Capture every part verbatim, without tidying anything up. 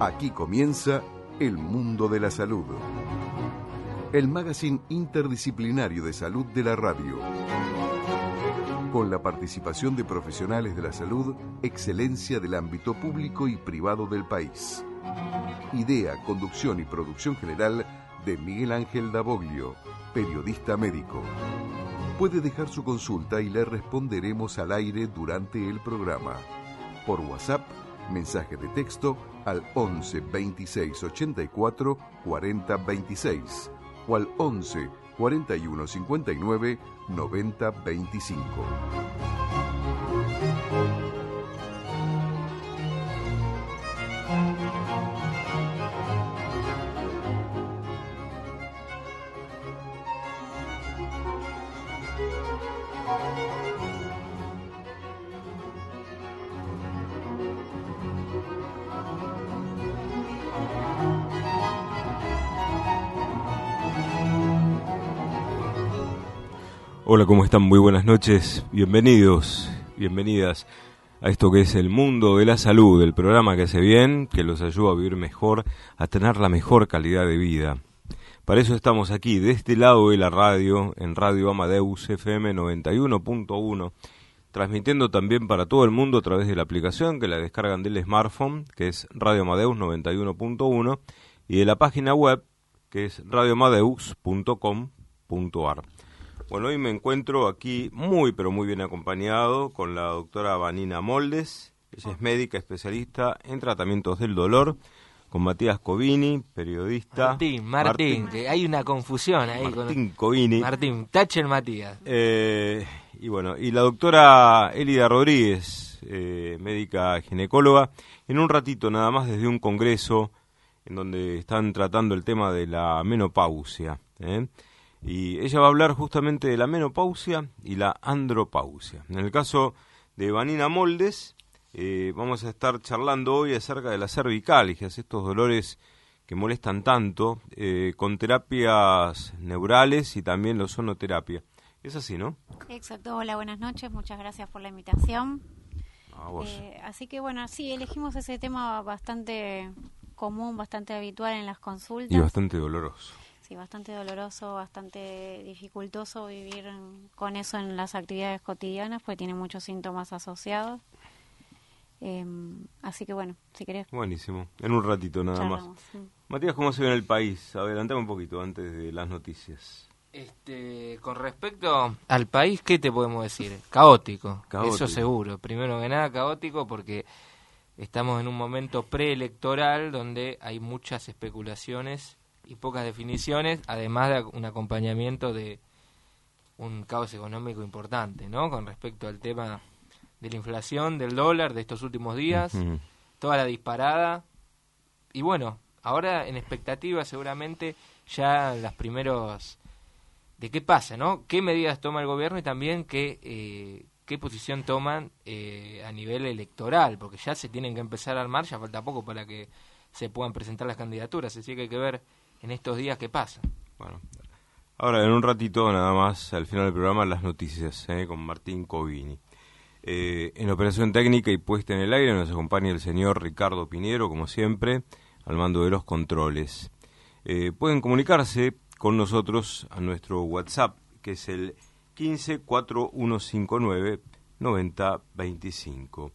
Aquí comienza El Mundo de la Salud, el magazine interdisciplinario de salud de la radio, con la participación de profesionales de la salud, excelencia del ámbito público y privado del país. Idea, conducción y producción general de Miguel Ángel Davoglio, periodista médico. Puede dejar su consulta y le responderemos al aire durante el programa. Por WhatsApp, mensaje de texto al once veintiséis ochenta y cuatro cuarenta veintiséis o al once cuarenta y uno cincuenta y nueve noventa veinticinco. Hola, ¿cómo están? Muy buenas noches, bienvenidos, bienvenidas a esto que es El Mundo de la Salud, el programa que hace bien, que los ayuda a vivir mejor, a tener la mejor calidad de vida. Para eso estamos aquí, de este lado de la radio, en Radio Amadeus F M noventa y uno punto uno, transmitiendo también para todo el mundo a través de la aplicación que la descargan del smartphone, que es Radio Amadeus noventa y uno punto uno, y de la página web, que es radio amadeus punto com punto a r. Bueno, hoy me encuentro aquí muy, pero muy bien acompañado con la doctora Vanina Moldes. Ella es médica especialista en tratamientos del dolor, con Matías Covini, periodista. Martín, Martín, Martín. Que hay una confusión ahí. Martín con... Covini. Martín, tache el Matías. Eh, y bueno, y la doctora Elida Rodríguez, eh, médica ginecóloga, en un ratito nada más desde un congreso en donde están tratando el tema de la menopausia, ¿eh? Y ella va a hablar justamente de la menopausia y la andropausia. En el caso de Vanina Moldes, eh, vamos a estar charlando hoy acerca de las cervicalgias, estos dolores que molestan tanto, eh, con terapias neurales y también la ozonoterapia. Es así, ¿no? Exacto. Hola, buenas noches. Muchas gracias por la invitación. A vos. Eh, así que bueno, sí, elegimos ese tema bastante común, bastante habitual en las consultas. Y bastante doloroso. Sí, bastante doloroso, bastante dificultoso vivir con eso en las actividades cotidianas, porque tiene muchos síntomas asociados. Eh, así que bueno, si querés... Buenísimo, en un ratito nada charlamos. más. Sí. Matías, ¿cómo se ve en el país? Adelantame un poquito antes de las noticias. Este, con respecto al país, ¿qué te podemos decir? Caótico, Caótico. Eso seguro. Primero que nada, caótico porque estamos en un momento preelectoral donde hay muchas especulaciones y pocas definiciones, además de un acompañamiento de un caos económico importante, ¿no? Con respecto al tema de la inflación, del dólar, de estos últimos días, uh-huh. Toda la disparada. Y bueno, ahora en expectativa seguramente ya las primeros de qué pasa, ¿no? ¿Qué medidas toma el gobierno y también qué, eh, qué posición toman eh, a nivel electoral? Porque ya se tienen que empezar a armar, ya falta poco para que se puedan presentar las candidaturas, así que hay que ver en estos días qué pasa. Bueno, ahora en un ratito nada más, al final del programa, las noticias ¿eh? con Martín Covini. Eh, en operación técnica y puesta en el aire nos acompaña el señor Ricardo Piñero, como siempre, al mando de los controles. Eh, pueden comunicarse con nosotros a nuestro WhatsApp, que es el quince cuatro uno cinco nueve noventa veinticinco.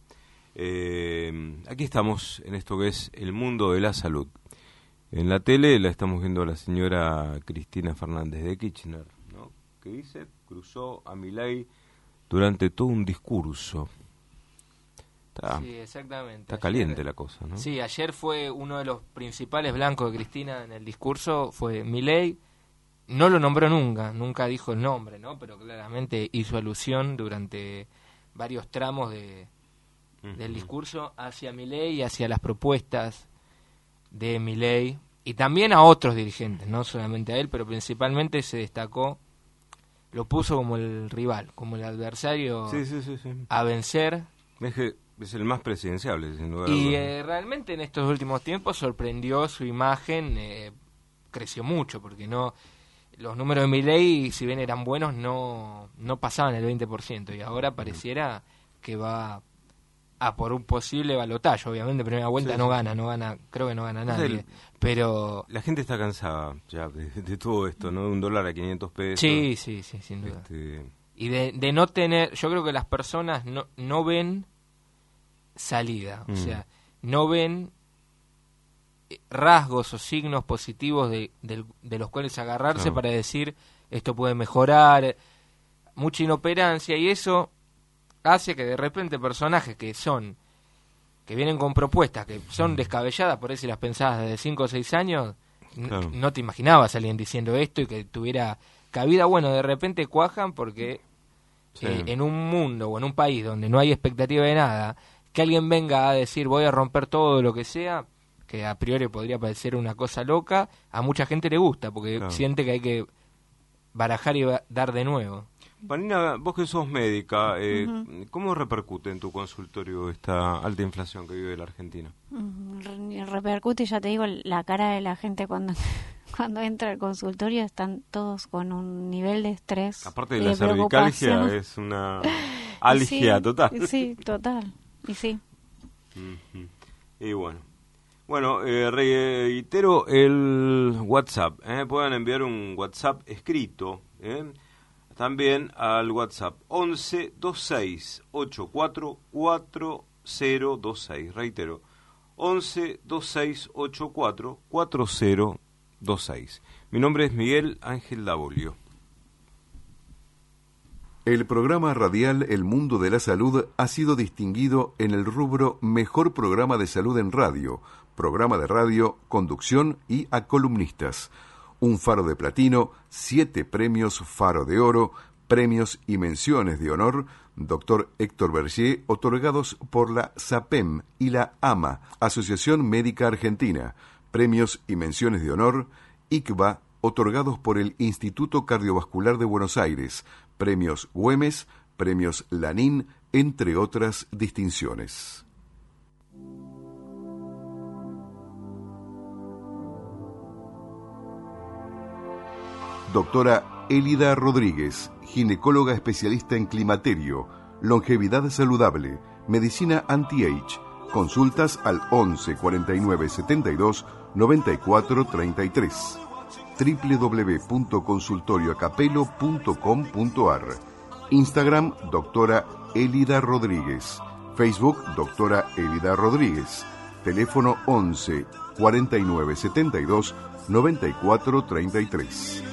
Eh, aquí estamos en esto que es el mundo de la salud. En la tele la estamos viendo a la señora Cristina Fernández de Kirchner, ¿no? Que dice, cruzó a Milei durante todo un discurso. Está, sí, exactamente. Está ayer, caliente la cosa, ¿no? Sí, ayer fue uno de los principales blancos de Cristina en el discurso, fue Milei. No lo nombró nunca, nunca dijo el nombre, ¿no? Pero claramente hizo alusión durante varios tramos de, uh-huh. del discurso hacia Milei y hacia las propuestas de Milei y también a otros dirigentes, no solamente a él, pero principalmente se destacó, lo puso como el rival, como el adversario sí, sí, sí, sí. a vencer. Es, que es el más presidenciable, sin duda. Y eh, realmente en estos últimos tiempos sorprendió su imagen, eh, creció mucho, porque no los números de Milei, si bien eran buenos, no, no pasaban el veinte por ciento, y ahora pareciera que va a por un posible balotaje. Obviamente, primera vuelta sí, no sí. gana, no gana, creo que no gana nadie. El, pero la gente está cansada ya de, de todo esto, ¿no? De un dólar a quinientos pesos. sí, sí, sí, sin duda. Este... Y de, de no tener, yo creo que las personas no, no ven salida, o mm. sea, no ven rasgos o signos positivos de, de, de los cuales agarrarse claro. para decir esto puede mejorar, mucha inoperancia, y eso hace que de repente personajes que son, que vienen con propuestas que son descabelladas, por ahí si las pensabas desde cinco o seis años, claro. n- no te imaginabas a alguien diciendo esto y que tuviera cabida, bueno, de repente cuajan porque sí. eh, en un mundo o en un país donde no hay expectativa de nada, que alguien venga a decir voy a romper todo lo que sea, que a priori podría parecer una cosa loca, a mucha gente le gusta, porque claro. siente que hay que barajar y ba- dar de nuevo. Vanina, vos que sos médica, eh, Ujú. ¿cómo repercute en tu consultorio esta alta inflación que vive la Argentina? Mm, re- Repercute, ya te digo, la cara de la gente cuando cuando entra al consultorio, están todos con un nivel de estrés. Aparte de y la cervicalgia, preocupación. es una algia Sí, total. Sí, total. Y sí. Ujú. Y bueno. Bueno, eh, reitero el WhatsApp. ¿eh? Pueden enviar un WhatsApp escrito ¿eh? también al WhatsApp once veintiséis ochenta y cuatro cuarenta veintiséis. Reitero, once veintiséis ochenta y cuatro cuarenta veintiséis. Mi nombre es Miguel Ángel Davolio. El programa radial El Mundo de la Salud ha sido distinguido en el rubro Mejor Programa de Salud en Radio, Programa de Radio, Conducción y a columnistas. Un Faro de Platino, siete premios Faro de Oro, premios y menciones de honor, doctor Héctor Bergier, otorgados por la SAPEM y la AMA, Asociación Médica Argentina, premios y menciones de honor, I C B A, otorgados por el Instituto Cardiovascular de Buenos Aires, premios Güemes, premios Lanín, entre otras distinciones. Doctora Elida Rodríguez, ginecóloga especialista en climaterio, longevidad saludable, medicina anti-age. Consultas al once cuarenta y nueve setenta y dos noventa y cuatro treinta y tres. doble u doble u doble u punto consultorio acapelo punto com punto a r. Instagram, doctora Elida Rodríguez. Facebook, doctora Elida Rodríguez. Teléfono once cuarenta y nueve setenta y dos noventa y cuatro treinta y tres.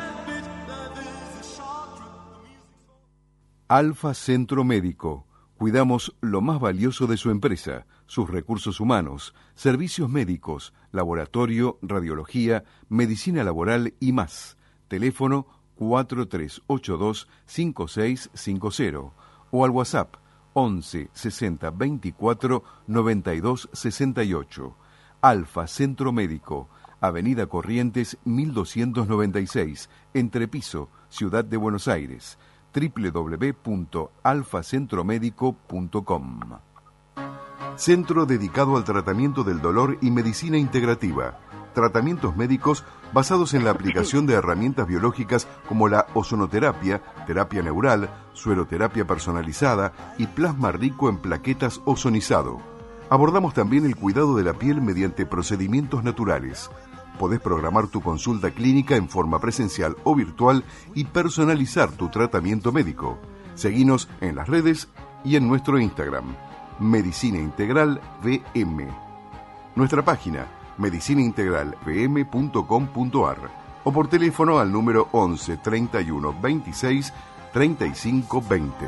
Alfa Centro Médico. Cuidamos lo más valioso de su empresa, sus recursos humanos, servicios médicos, laboratorio, radiología, medicina laboral y más. Teléfono cuatro tres ocho dos cinco seis cinco cero o al WhatsApp once sesenta veinticuatro noventa y dos sesenta y ocho. Alfa Centro Médico, Avenida Corrientes mil doscientos noventa y seis, Entrepiso, Ciudad de Buenos Aires. doble u doble u doble u punto alfa centro médico punto com. Centro dedicado al tratamiento del dolor y medicina integrativa. Tratamientos médicos basados en la aplicación de herramientas biológicas como la ozonoterapia, terapia neural, sueroterapia personalizada y plasma rico en plaquetas ozonizado. Abordamos también el cuidado de la piel mediante procedimientos naturales. Podés programar tu consulta clínica en forma presencial o virtual y personalizar tu tratamiento médico. Seguinos en las redes y en nuestro Instagram, Medicina Integral V M. Nuestra página, medicina integral v m punto com punto a r o por teléfono al número once treinta y uno veintiséis treinta y cinco veinte.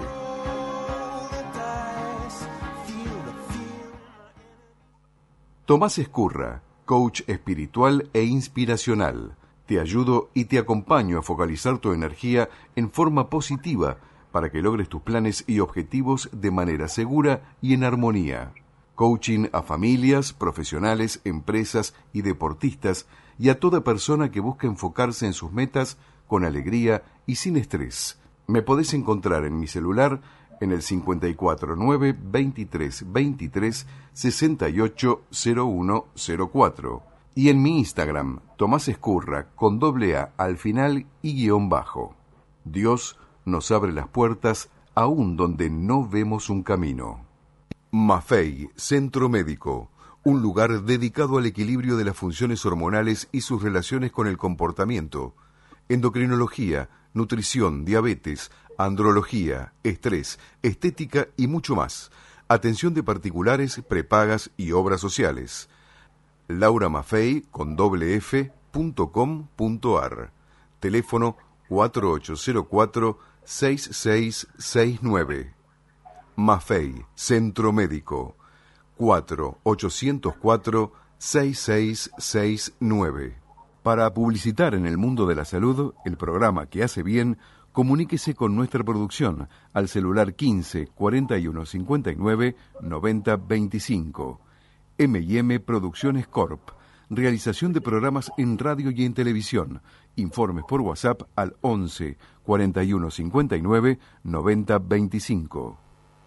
Tomás Escurra, coach espiritual e inspiracional. Te ayudo y te acompaño a focalizar tu energía en forma positiva para que logres tus planes y objetivos de manera segura y en armonía. Coaching a familias, profesionales, empresas y deportistas y a toda persona que busque enfocarse en sus metas con alegría y sin estrés. Me podés encontrar en mi celular en el cincuenta y cuatro nueve veintitrés veintitrés sesenta y ocho cero uno cero cuatro y en mi Instagram, Tomás Escurra, con doble A al final y guión bajo. Dios nos abre las puertas aún donde no vemos un camino. Maffei, Centro Médico, un lugar dedicado al equilibrio de las funciones hormonales y sus relaciones con el comportamiento, endocrinología, nutrición, diabetes, andrología, estrés, estética y mucho más. Atención de particulares, prepagas y obras sociales. Laura Maffei con doble f punto com punto ar. Teléfono cuatro ocho cero cuatro seis seis seis nueve. Maffei, Centro Médico, cuatro ocho cero cuatro seis seis seis nueve. Para publicitar en el mundo de la salud, el programa que hace bien, comuníquese con nuestra producción al celular quince cuarenta y uno cincuenta y nueve noventa veinticinco. eme y eme Producciones Corp. Realización de programas en radio y en televisión. Informes por WhatsApp al once cuarenta y uno cincuenta y nueve noventa veinticinco.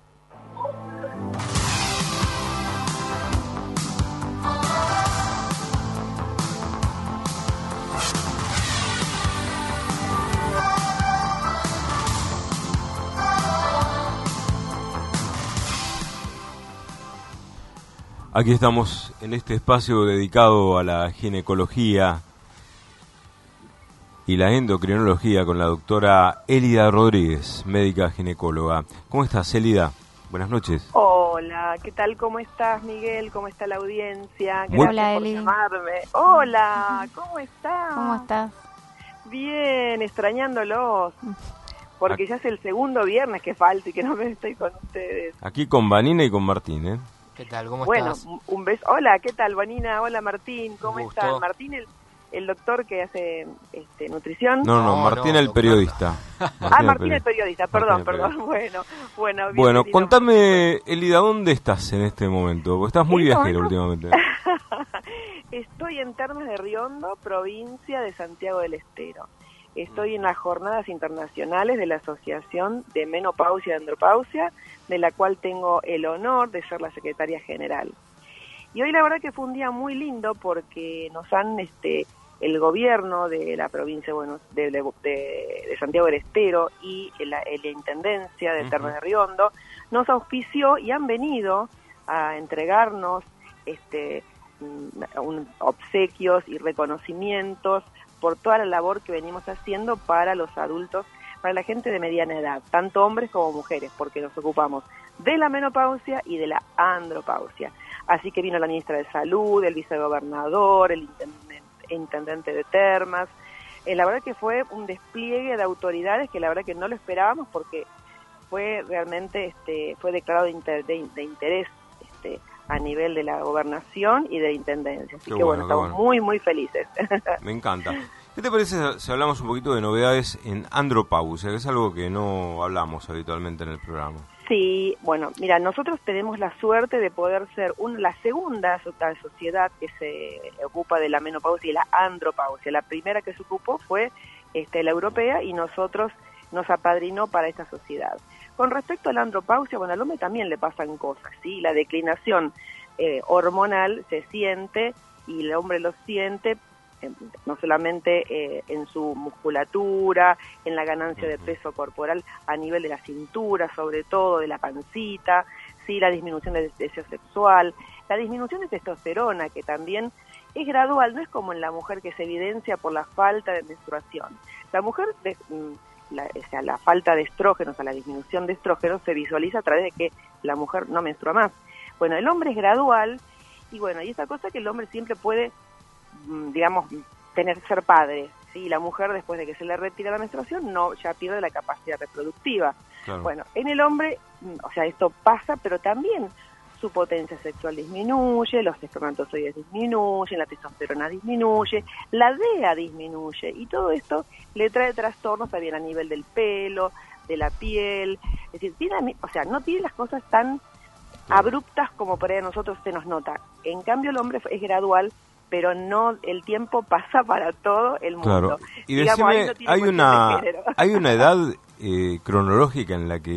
Aquí estamos en este espacio dedicado a la ginecología y la endocrinología con la doctora Elida Rodríguez, médica ginecóloga. ¿Cómo estás, Elida? Buenas noches. Hola, ¿qué tal? ¿Cómo estás, Miguel? ¿Cómo está la audiencia? Gracias Muy... Hola, por Eli. llamarme. Hola, ¿cómo estás? ¿Cómo estás? Bien, extrañándolos. Porque ya es el segundo viernes que falta y que no me estoy con ustedes. Aquí con Vanina y con Martín, ¿eh? ¿Qué tal? ¿Cómo Bueno, estás? un beso. Hola, ¿qué tal, Vanina? Hola, Martín. ¿Cómo Un gusto. están? Martín, el, el doctor que hace este, nutrición. No, no, No, Martín no, el doctora. periodista. ah, Martín el periodista. Perdón, Martín el perdón. Bueno, bueno. Bueno, bienvenido. contame, Elida, ¿dónde estás en este momento? Porque estás muy En este viajero momento- últimamente. Estoy en Termas de Riondo, provincia de Santiago del Estero. Estoy en las jornadas internacionales de la Asociación de Menopausia y Andropausia, de la cual tengo el honor de ser la secretaria general. Y hoy la verdad que fue un día muy lindo porque nos han, este, el gobierno de la provincia bueno, de, de, de Santiago del Estero y la, la Intendencia de Termas de Riondo nos auspició y han venido a entregarnos este, un, obsequios y reconocimientos por toda la labor que venimos haciendo para los adultos, para la gente de mediana edad, tanto hombres como mujeres, porque nos ocupamos de la menopausia y de la andropausia. Así que vino la ministra de Salud, el vicegobernador, el intendente, intendente de Termas. Eh, la verdad que fue un despliegue de autoridades que la verdad que no lo esperábamos porque fue realmente, este, fue declarado de, inter, de, de interés este, a nivel de la gobernación y de la intendencia. Así Qué que bueno, bueno, qué estamos bueno. muy, muy felices. Me encanta. ¿Qué te parece si hablamos un poquito de novedades en andropausia, que es algo que no hablamos habitualmente en el programa? Sí, bueno, mira, nosotros tenemos la suerte de poder ser un, la segunda so- sociedad que se ocupa de la menopausia y la andropausia. La primera que se ocupó fue este, la europea y nosotros nos apadrinó para esta sociedad. Con respecto a la andropausia, bueno, al hombre también le pasan cosas, ¿sí? La declinación eh, hormonal se siente y el hombre lo siente eh, no solamente eh, en su musculatura, en la ganancia de peso corporal a nivel de la cintura, sobre todo de la pancita, ¿sí? La disminución del deseo sexual, la disminución de testosterona, que también es gradual, no es como en la mujer que se evidencia por la falta de menstruación. La mujer... De, La, o sea, la falta de estrógenos, o sea, la disminución de estrógenos se visualiza a través de que la mujer no menstrua más. Bueno, el hombre es gradual y bueno, y esa cosa que el hombre siempre puede, digamos, tener ser padre, ¿sí? La mujer después de que se le retira la menstruación no ya pierde la capacidad reproductiva. Claro. Bueno, en el hombre, o sea, esto pasa, pero también su potencia sexual disminuye, los espermatozoides disminuyen, la testosterona disminuye, la D E A disminuye y todo esto le trae trastornos también a nivel del pelo, de la piel, es decir, tiene, o sea, no tiene las cosas tan abruptas como por ahí a nosotros se nos nota. En cambio el hombre es gradual, pero no, el tiempo pasa para todo el mundo. Claro. Y Digamos, ahí decime, no tiene hay cuestión una de género. hay una edad eh, cronológica en la que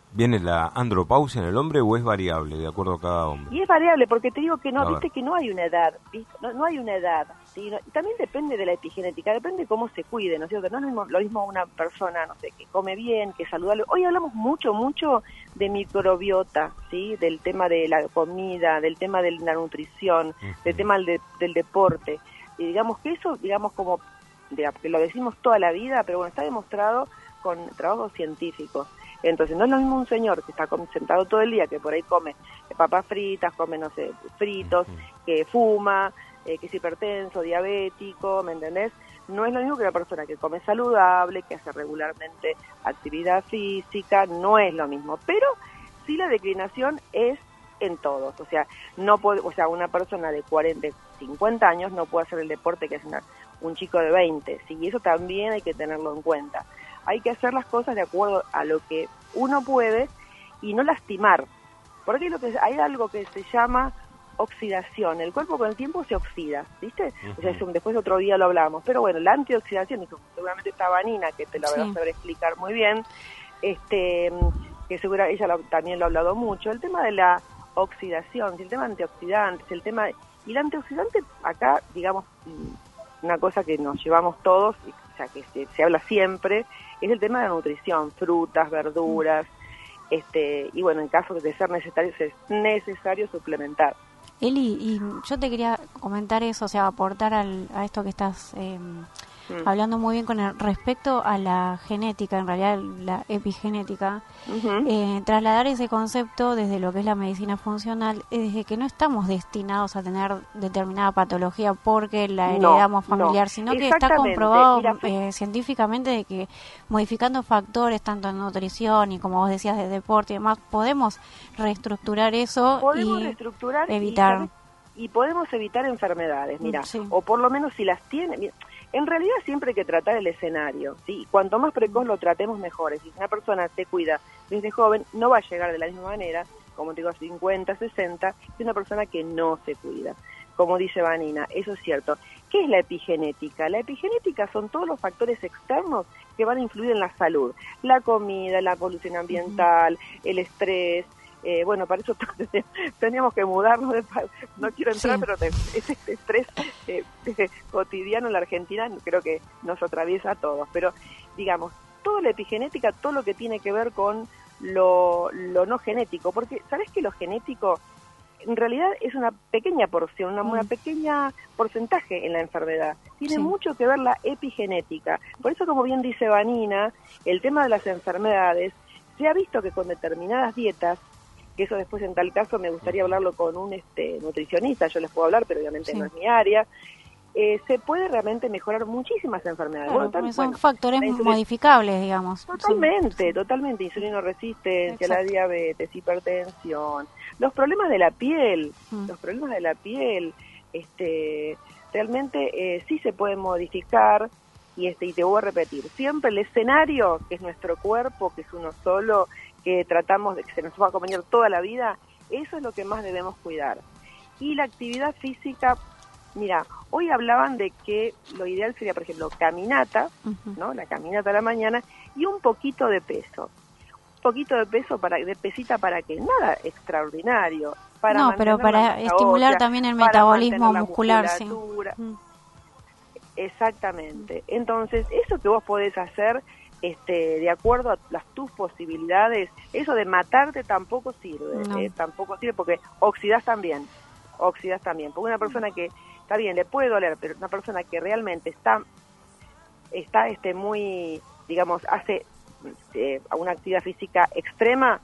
¿Viene la andropausia en el hombre o es variable de acuerdo a cada hombre? Y es variable, porque te digo que no, A viste ver. que no hay una edad, ¿viste? No, no hay una edad, ¿sí? No, y también depende de la epigenética, depende de cómo se cuide, ¿no es cierto? No es lo mismo, lo mismo una persona, no sé, que come bien, que es saludable. Hoy hablamos mucho, mucho de microbiota, ¿sí? Del tema de la comida, del tema de la nutrición, Uh-huh. del tema del, de, del deporte. Y digamos que eso, digamos como, digamos, que lo decimos toda la vida, pero bueno, está demostrado con trabajos científicos. Entonces no es lo mismo un señor que está sentado todo el día, que por ahí come papas fritas, come, no sé, fritos, que fuma, eh, que es hipertenso, diabético, ¿me entendés? No es lo mismo que una persona que come saludable, que hace regularmente actividad física, no es lo mismo. Pero sí la declinación es en todos, o sea, no puede, o sea, una persona de cuarenta, cincuenta años no puede hacer el deporte que hace una, un chico de veinte, ¿sí? Y eso también hay que tenerlo en cuenta. Hay que hacer las cosas de acuerdo a lo que uno puede y no lastimar. Porque hay, lo que, hay algo que se llama oxidación. El cuerpo con el tiempo se oxida, ¿viste? Uh-huh. O sea, es un, después otro día lo hablamos. Pero bueno, la antioxidación, y seguramente esta Vanina, que te la sí. vas a saber explicar muy bien, este, que segura ella lo, también lo ha hablado mucho, el tema de la oxidación, el tema de antioxidantes, el tema... Y el antioxidante, acá, digamos, una cosa que nos llevamos todos, o sea, que se, se habla siempre, es el tema de la nutrición, frutas, verduras, este y bueno, en caso de ser necesario, es necesario suplementar. Eli, y yo te quería comentar eso, o sea, aportar al, a esto que estás eh, mm. hablando muy bien con el, respecto a la genética, en realidad la epigenética, uh-huh. eh, trasladar ese concepto desde lo que es la medicina funcional, desde que no estamos destinados a tener determinada patología porque la heredamos no, familiar, no. sino que está comprobado Mira, eh, científicamente de que modificando factores, tanto en nutrición y como vos decías de deporte y demás, podemos reestructurar eso podemos y reestructurar evitar... Y, y podemos evitar enfermedades, mira, sí. o por lo menos si las tiene... Mira, en realidad siempre hay que tratar el escenario, ¿sí? Cuanto más precoz lo tratemos, mejor. Si una persona se cuida desde joven, no va a llegar de la misma manera, como te digo, a cincuenta, sesenta, que una persona que no se cuida. Como dice Vanina, eso es cierto. ¿Qué es la epigenética? La epigenética son todos los factores externos que van a influir en la salud. La comida, la polución ambiental, el estrés. Eh, bueno, para eso teníamos que mudarnos, de, no quiero entrar, sí. pero ese estrés eh, cotidiano en la Argentina creo que nos atraviesa a todos, pero digamos, toda la epigenética, todo lo que tiene que ver con lo, lo no genético, porque ¿sabés que lo genético en realidad es una pequeña porción, una, mm. una pequeña porcentaje en la enfermedad? Tiene sí. mucho que ver la epigenética, por eso como bien dice Vanina, el tema de las enfermedades, se ha visto que con determinadas dietas, que eso después en tal caso me gustaría hablarlo con un este nutricionista, yo les puedo hablar, pero obviamente sí. no es mi área, eh, se puede realmente mejorar muchísimas enfermedades. Claro, bueno, tal, son bueno, factores modificables, digamos. Totalmente, sí. totalmente, insulinoresistencia, la diabetes, hipertensión, los problemas de la piel, mm. los problemas de la piel, este realmente eh, sí se pueden modificar. Y, este, y te voy a repetir, siempre el escenario, que es nuestro cuerpo, que es uno solo, que tratamos de que se nos va a acompañar toda la vida, eso es lo que más debemos cuidar. Y la actividad física, mira, hoy hablaban de que lo ideal sería, por ejemplo, caminata, uh-huh. ¿no? La caminata a la mañana, y un poquito de peso. Un poquito de peso, para de pesita para que nada extraordinario. Para no, pero para estimular ósea, también el metabolismo muscular, sí. Uh-huh. Exactamente. Entonces, eso que vos podés hacer, este, de acuerdo a las tus posibilidades, eso de matarte tampoco sirve, no. eh, tampoco sirve porque oxidás también, oxidás también. Porque una persona que, está bien, le puede doler, pero una persona que realmente está, está, este, muy, digamos, hace eh, una actividad física extrema,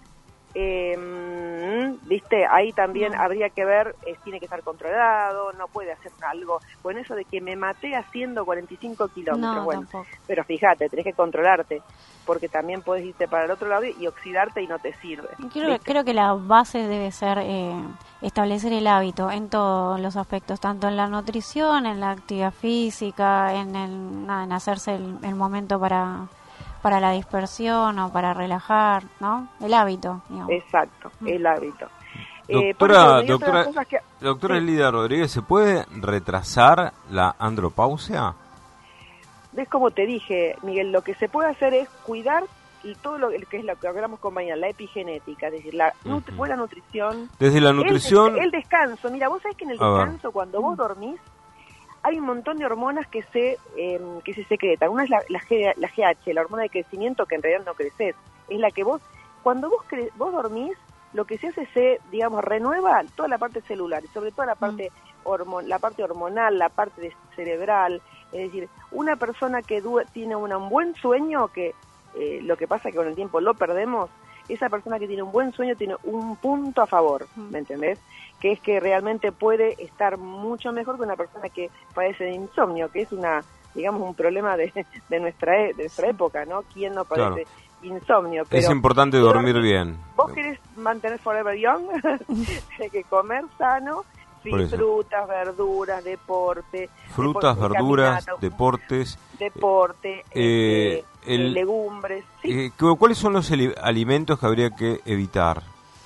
eh, viste, ahí también no. habría que ver, eh, tiene que estar controlado, no puede hacer algo, bueno, eso de que me maté haciendo cuarenta y cinco kilómetros, no, bueno, tampoco. Pero fíjate, tenés que controlarte, porque también puedes irte para el otro lado y oxidarte y no te sirve. Creo, creo que la base debe ser eh, establecer el hábito en todos los aspectos, tanto en la nutrición, en la actividad física, en, el, nada, en hacerse el, el momento para... para la dispersión o para relajar, ¿no? El hábito, digamos. Exacto, mm. el hábito. Doctora, eh, doctora, que... doctora sí. Elida Rodríguez, ¿se puede retrasar la andropausia? Es como te dije, Miguel, lo que se puede hacer es cuidar y todo lo que es lo que hablamos con mañana, la epigenética, es decir, la nut- uh-huh. buena nutrición. Desde la nutrición... El, des- el descanso, mira, vos sabés que en el descanso, cuando vos dormís, hay un montón de hormonas que se eh, que se secretan. Una es la, la, G, la G H, la hormona de crecimiento, que en realidad no creces. Es la que vos, cuando vos cre- vos dormís, lo que se hace se, digamos, renueva toda la parte celular, y sobre todo la parte, mm. hormon- la parte hormonal, la parte de cerebral. Es decir, una persona que du- tiene una, un buen sueño, que eh, lo que pasa es que con el tiempo lo perdemos, esa persona que tiene un buen sueño tiene un punto a favor, ¿me entendés? Que es que realmente puede estar mucho mejor que una persona que padece de insomnio, que es una, digamos, un problema de, de nuestra e- de nuestra época, ¿no? ¿Quién no padece claro. insomnio? Pero es importante dormir bien. Vos querés mantener forever young, hay que comer sano, sí, frutas, verduras, deporte. Frutas, deporte, verduras, caminata, deportes. Deporte, eh, este, el, legumbres. ¿Sí? Eh, ¿Cuáles son los alimentos que habría que evitar?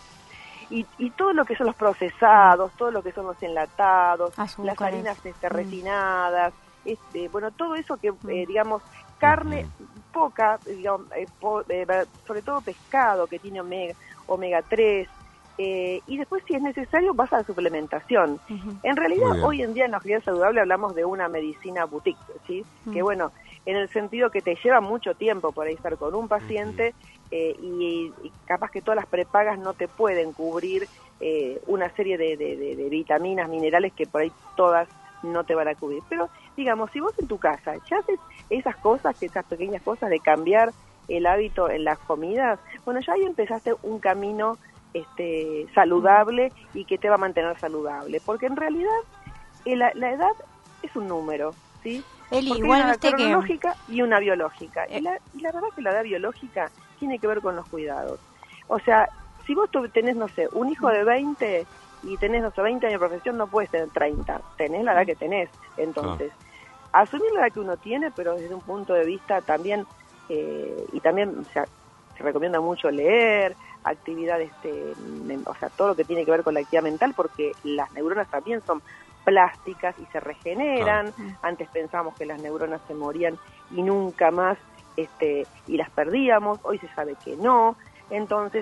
Y, y todo lo que son los procesados, todo lo que son los enlatados, azúcares, las harinas este, refinadas, mm. este, bueno, todo eso que, eh, digamos, carne uh-huh. poca, digamos, eh, po, eh, sobre todo pescado que tiene omega, omega tres, eh, y después si es necesario vas a la suplementación. Uh-huh. En realidad hoy en día en la Agilidad Saludable hablamos de una medicina boutique, ¿sí? Uh-huh. Que bueno, en el sentido que te lleva mucho tiempo por ahí estar con un paciente, eh, y, y capaz que todas las prepagas no te pueden cubrir eh, una serie de, de, de, de vitaminas, minerales que por ahí todas no te van a cubrir. Pero digamos, si vos en tu casa ya haces esas cosas, esas pequeñas cosas de cambiar el hábito en las comidas, bueno, ya ahí empezaste un camino este saludable y que te va a mantener saludable, porque en realidad eh, la, la edad es un número, ¿sí? Eli, porque igual hay una viste cronológica que... y una biológica. Eh. Y, la, y la verdad que la edad biológica tiene que ver con los cuidados. O sea, si vos tenés, no sé, un hijo de veinte y tenés, no sé, veinte años de profesión, no puedes tener treinta. Tenés la edad que tenés. Entonces, ah. asumir la edad que uno tiene, pero desde un punto de vista también, eh, y también, o sea, se recomienda mucho leer, actividades, este, o sea, todo lo que tiene que ver con la actividad mental, porque las neuronas también son plásticas y se regeneran. Claro. Antes pensábamos que las neuronas se morían y nunca más este y las perdíamos, hoy se sabe que no. Entonces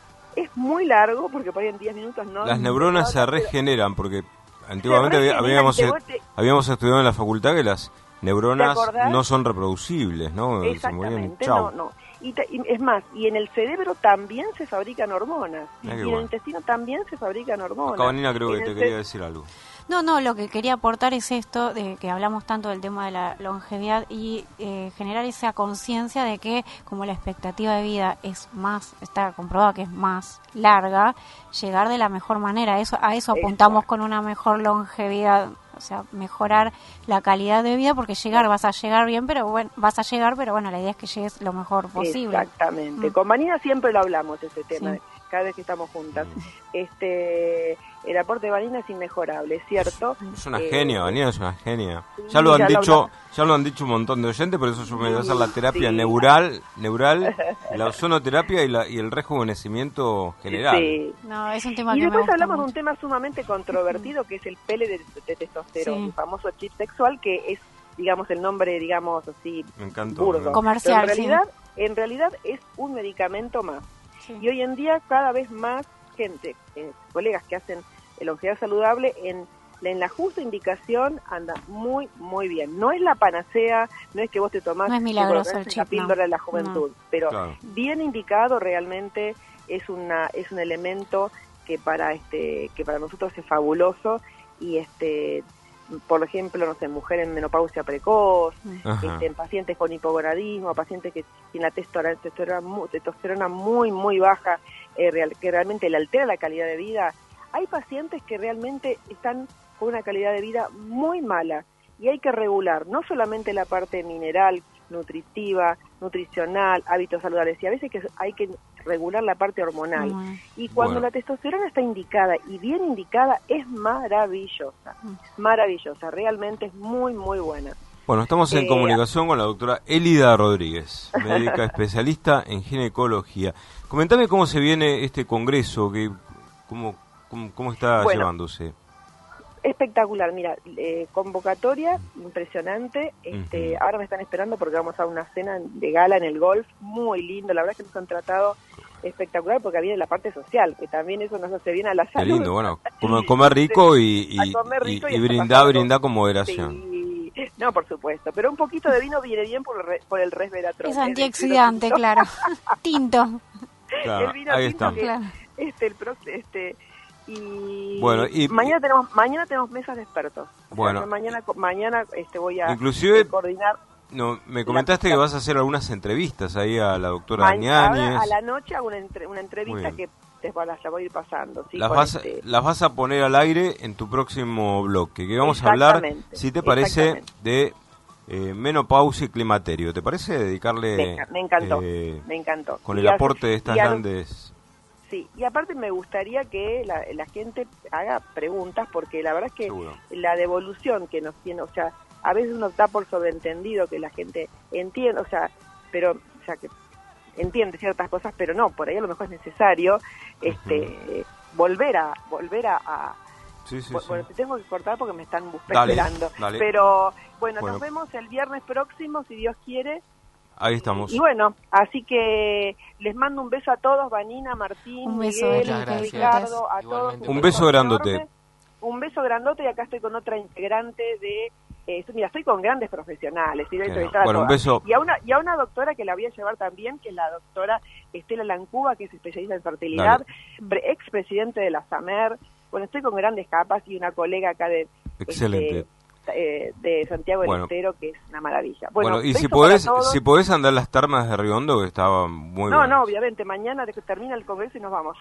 es muy largo, porque por ahí en diez minutos no... Las neuronas no, se regeneran, porque antiguamente habíamos, te... habíamos estudiado en la facultad que las neuronas no son reproducibles, ¿no? Exactamente, se morían, no, no. Y, te, y es más, y en el cerebro también se fabrican hormonas, ah, y en bueno. el intestino también se fabrican hormonas. Acá, Vanina, creo que te quería decir algo. No, no, lo que quería aportar es esto, de que hablamos tanto del tema de la longevidad y eh, generar esa conciencia de que como la expectativa de vida es más, está comprobado que es más larga, llegar de la mejor manera, eso a eso apuntamos Exacto. con una mejor longevidad, o sea, mejorar la calidad de vida, porque llegar vas a llegar bien, pero bueno, vas a llegar, pero bueno, la idea es que llegues lo mejor posible. Exactamente, mm. con Vanina siempre lo hablamos este tema, sí. cada vez que estamos juntas. Este, el aporte de Vanina es inmejorable, es cierto. Es una eh, genia, Vanina es una genia. Sí, ya lo han ya dicho, lo ya lo han dicho un montón de oyentes, por eso yo me voy a hacer la terapia sí. neural, neural, la ozonoterapia y la y el rejuvenecimiento general. Sí. No, es un tema y que después me hablamos mucho. de un tema sumamente controvertido, que es el pele de, de testosterona, sí. el famoso chip sexual, que es, digamos, el nombre, digamos, así, me encantó, burdo. Comercial, Pero en realidad, sí. en realidad es un medicamento más. Sí. Y hoy en día cada vez más gente, eh, colegas que hacen longevidad saludable, en, en la justa indicación anda muy, muy bien. No es la panacea, no es que vos te tomás no es milagroso el la chip, píldora no. de la juventud, no. pero claro. bien indicado realmente es una es un elemento que para este que para nosotros es fabuloso. Y este por ejemplo, no sé, mujeres en menopausia precoz, este, en pacientes con hipogonadismo, pacientes que tienen la testosterona, testosterona, muy, testosterona muy, muy baja, eh, real, que realmente le altera la calidad de vida. Hay pacientes que realmente están con una calidad de vida muy mala y hay que regular no solamente la parte mineral, nutritiva, nutricional, hábitos saludables, y a veces que hay que regular la parte hormonal. Uh-huh. Y cuando bueno. la testosterona está indicada y bien indicada, es maravillosa, uh-huh. maravillosa, realmente es muy, muy buena. Bueno, estamos en eh, comunicación con la doctora Elida Rodríguez, médica especialista en ginecología. Comentame cómo se viene este congreso, que cómo, cómo, cómo está bueno, llevándose. espectacular, mira, eh, convocatoria impresionante, este, uh-huh. ahora me están esperando porque vamos a una cena de gala en el golf, muy lindo, la verdad es que nos han tratado espectacular porque viene la parte social, que también eso nos hace bien a la salud. Qué lindo, bueno, comer, comer rico y, y, comer rico y, y, y brindar, brindar con moderación. Sí, no, por supuesto, pero un poquito de vino viene bien por el, re, por el resveratrol. Es antioxidante, claro. Tinto. Claro, el vino ahí tinto está. que, Claro. este, el pro, este y, bueno, y mañana tenemos mañana tenemos mesas de expertos. Bueno, o sea, mañana mañana este voy a inclusive, coordinar. No, me comentaste la, que vas a hacer algunas entrevistas ahí a la doctora ma- Añáñez. A la noche hago una, entre, una entrevista que te las la voy a ir pasando. ¿Sí? Las, vas, este... las vas a poner al aire en tu próximo bloque, que vamos a hablar, si te parece, de eh, menopausia y climaterio. ¿Te parece dedicarle? Me, me encantó, eh, me encantó. Con y el a, aporte de estas a, grandes... Sí, y aparte me gustaría que la, la gente haga preguntas, porque la verdad es que Seguro. La devolución que nos tiene, o sea, a veces uno está por sobreentendido que la gente entiende, o sea, pero, o sea, que entiende ciertas cosas, pero no, por ahí a lo mejor es necesario este uh-huh. volver a, volver a, a sí, sí, bueno, sí. tengo que cortar porque me están dale, esperando, dale. pero bueno, bueno, nos vemos el viernes próximo, si Dios quiere. Ahí estamos. Y bueno, así que les mando un beso a todos, Vanina, Martín, un beso, Miguel, Ricardo, a todos. Un, un beso grandote. Enorme, un beso grandote y acá estoy con otra integrante de... Eh, mira, estoy con grandes profesionales. ¿sí? Bueno, un beso. Y a, una, y a una doctora que la voy a llevar también, que es la doctora Estela Lancuba, que es especialista en fertilidad, pre, expresidente de la SAMER. Bueno, estoy con grandes capas y una colega acá de... Excelente. Este, Eh, de Santiago del bueno. Estero, que es una maravilla. Bueno, bueno y si podés, si podés andar las termas de Riondo, que estaba muy No, buenas. no, obviamente, mañana termina el congreso y nos vamos.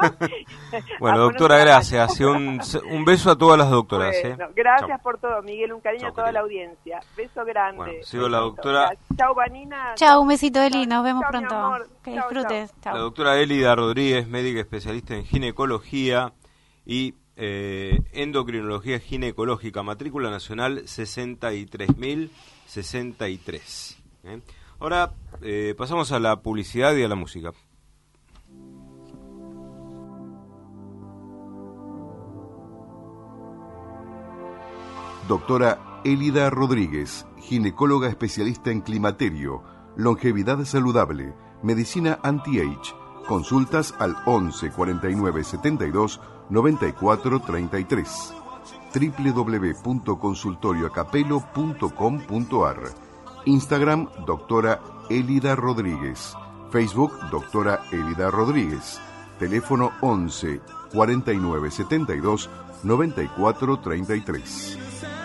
Bueno, doctora, gracias. Un, un beso a todas las doctoras. Bueno, ¿eh? gracias Chau. por todo, Miguel, un cariño Chau, a toda querido. La audiencia. Beso grande. Bueno, sigo la doctora... Chao, Vanina. Chao, un besito, Eli, nos vemos chau, pronto. Que chau, disfrutes. Chau. La doctora Elida Rodríguez, médica especialista en ginecología y... Eh, endocrinología ginecológica, matrícula nacional sesenta y tres mil sesenta y tres. ¿eh? Ahora eh, pasamos a la publicidad y a la música. Doctora Elida Rodríguez, ginecóloga especialista en climaterio, longevidad saludable, medicina anti-age. Consultas al once cuarenta y nueve setenta y dos noventa y cuatro treinta y tres. doble u doble u doble u punto consultorio acapelo punto com punto a r. Instagram, doctora Elida Rodríguez. Facebook, doctora Elida Rodríguez. Teléfono once cuarenta y nueve setenta y dos noventa y cuatro treinta y tres.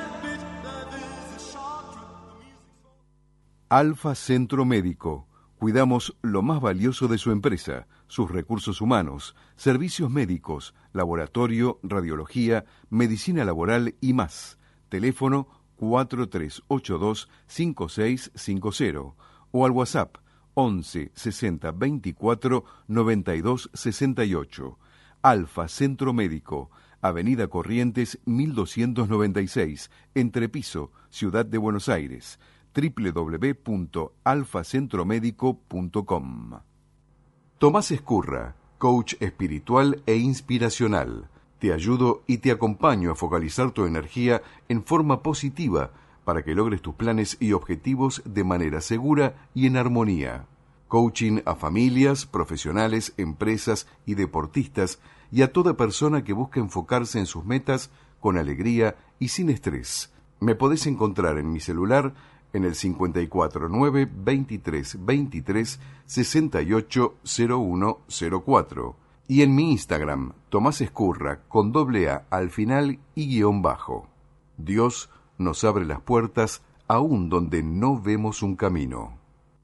Alfa Centro Médico. Cuidamos lo más valioso de su empresa, sus recursos humanos, servicios médicos, laboratorio, radiología, medicina laboral y más. Teléfono cuatro tres ocho dos cinco seis cinco cero o al WhatsApp once sesenta veinticuatro noventa y dos sesenta y ocho. Alfa Centro Médico, Avenida Corrientes mil doscientos noventa y seis, Entrepiso, Ciudad de Buenos Aires. doble u doble u doble u punto alfa centro médico punto com. Tomás Escurra, coach espiritual e inspiracional. Te ayudo y te acompaño a focalizar tu energía en forma positiva para que logres tus planes y objetivos de manera segura y en armonía. Coaching a familias, profesionales, empresas y deportistas y a toda persona que busque enfocarse en sus metas con alegría y sin estrés. Me podés encontrar en mi celular en el cincuenta y cuatro nueve veintitrés veintitrés sesenta y ocho cero uno cero cuatro y en mi Instagram, Tomás Escurra, con doble A al final y guión bajo. Dios nos abre las puertas aún donde no vemos un camino.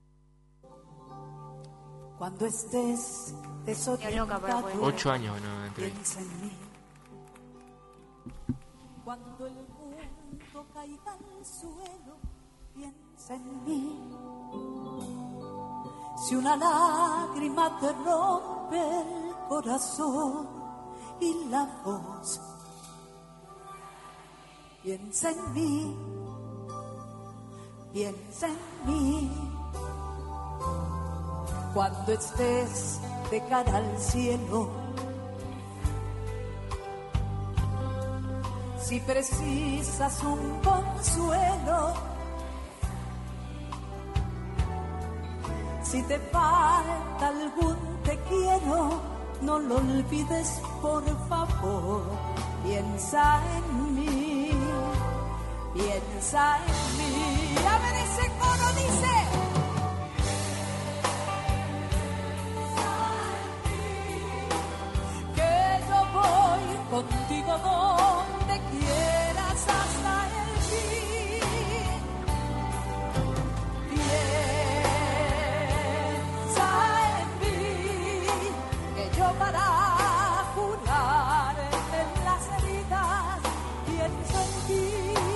Cuando estés desorientado, ocho años no entré. Cuando el mundo caiga al suelo, piensa en mí. Si una lágrima te rompe el corazón y la voz, piensa en mí, piensa en mí. Cuando estés de cara al cielo, Si precisas un consuelo, si te falta algún te quiero, no lo olvides por favor. Piensa en mí, piensa en mí. A ver ese coro dice. Que yo voy contigo donde quieras hasta el fin. Piensa en mí, que yo para curar en las heridas pienso en ti.